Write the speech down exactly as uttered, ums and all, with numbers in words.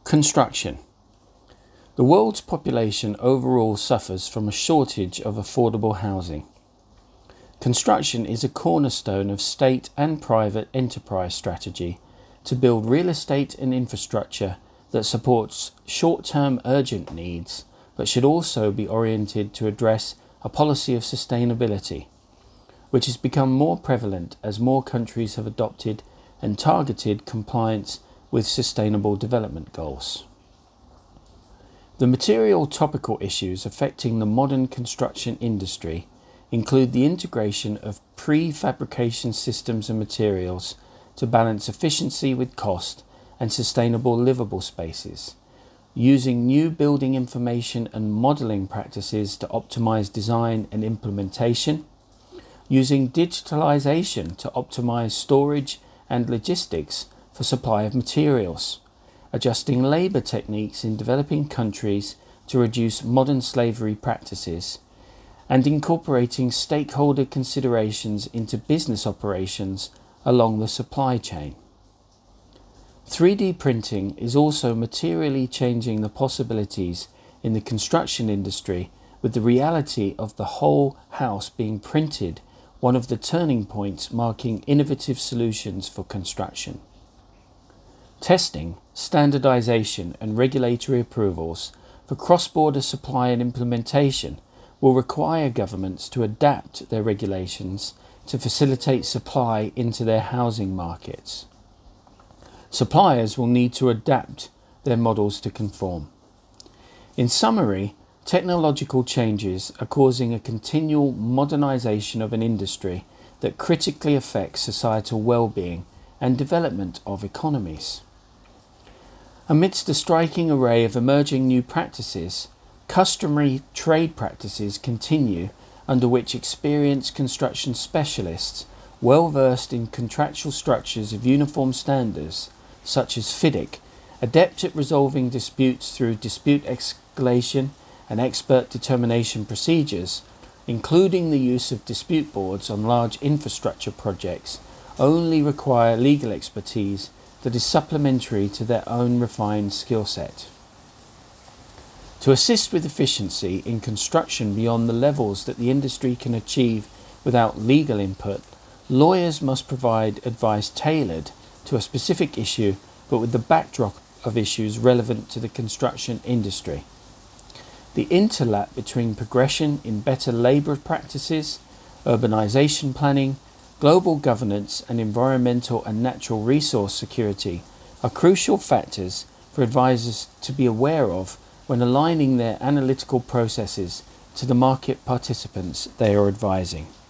Construction. The world's population overall suffers from a shortage of affordable housing. Construction is a cornerstone of state and private enterprise strategy to build real estate and infrastructure that supports short-term urgent needs, but should also be oriented to address a policy of sustainability, which has become more prevalent as more countries have adopted and targeted compliance with Sustainable Development Goals. The material topical issues affecting the modern construction industry include the integration of prefabrication systems and materials to balance efficiency with cost and sustainable livable spaces, using new building information and modelling practices to optimise design and implementation, using digitalisation to optimise storage and logistics for supply of materials, adjusting labour techniques in developing countries to reduce modern slavery practices, and incorporating stakeholder considerations into business operations along the supply chain. three D printing is also materially changing the possibilities in the construction industry, with the reality of the whole house being printed one of the turning points marking innovative solutions for construction. Testing, standardization and regulatory approvals for cross-border supply and implementation will require governments to adapt their regulations to facilitate supply into their housing markets. Suppliers will need to adapt their models to conform. In summary, technological changes are causing a continual modernization of an industry that critically affects societal well-being and development of economies. Amidst a striking array of emerging new practices, customary trade practices continue under which experienced construction specialists, well versed in contractual structures of uniform standards, such as FIDIC, adept at resolving disputes through dispute escalation and expert determination procedures, including the use of dispute boards on large infrastructure projects, only require legal expertise that is supplementary to their own refined skill set. To assist with efficiency in construction beyond the levels that the industry can achieve without legal input, lawyers must provide advice tailored to a specific issue, but with the backdrop of issues relevant to the construction industry. The interlap between progression in better labour practices, urbanisation planning, global governance and environmental and natural resource security are crucial factors for advisors to be aware of when aligning their analytical processes to the market participants they are advising.